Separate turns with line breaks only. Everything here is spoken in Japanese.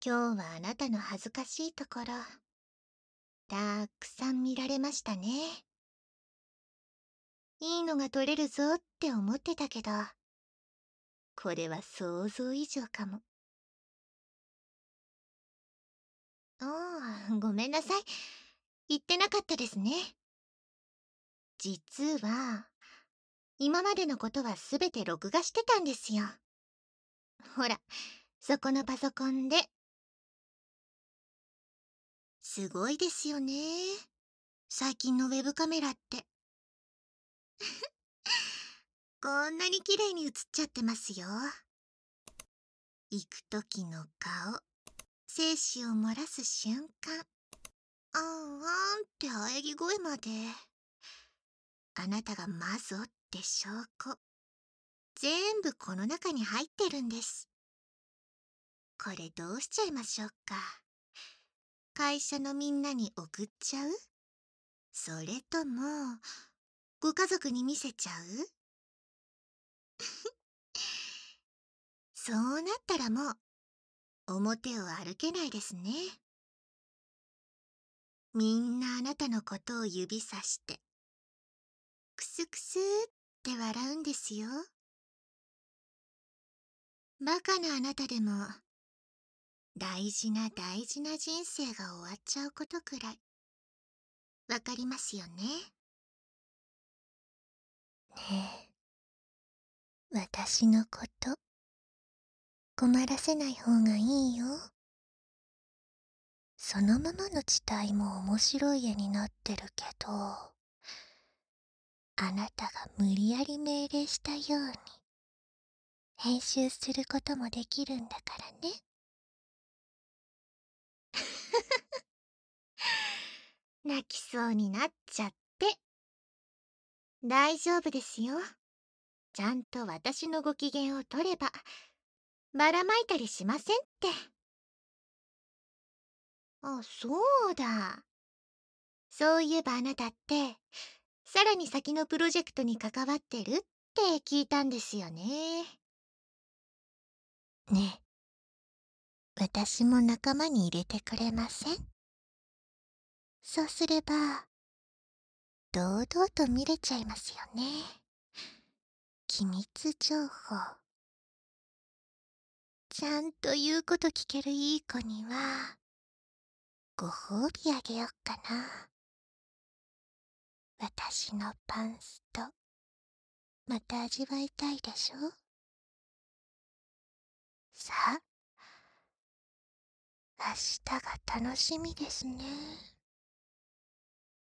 今日はあなたの恥ずかしいところ、たくさん見られましたね。いいのが撮れるぞって思ってたけど、これは想像以上かも。ああ、ごめんなさい。言ってなかったですね。実は、今までのことはすべて録画してたんですよ。ほら、そこのパソコンで。すごいですよね。最近のウェブカメラって。こんなに綺麗に映っちゃってますよ。行く時の顔、精子を漏らす瞬間、あんあんって喘ぎ声まで。あなたがマゾって証拠。全部この中に入ってるんです。これどうしちゃいましょうか。会社のみんなに送っちゃう？それとも、ご家族に見せちゃう？そうなったらもう、表を歩けないですね。みんなあなたのことを指さして、クスクスって笑うんですよ。バカなあなたでも、大事な大事な人生が終わっちゃうことくらい、わかりますよね。ねえ、私のこと、困らせない方がいいよ。そのままの地帯も面白い絵になってるけど、あなたが無理やり命令したように、編集することもできるんだからね。泣きそうになっちゃって。大丈夫ですよ。ちゃんと私のご機嫌を取れば、ばらまいたりしませんって。あ、そうだ。そういえばあなたって、さらに先のプロジェクトに関わってるって聞いたんですよね。ねえ、私も仲間に入れてくれません？そうすれば、堂々と見れちゃいますよね。機密情報。ちゃんと言うこと聞けるいい子には、ご褒美あげよっかな。私のパンスト、また味わいたいでしょ？さあ、明日が楽しみですね。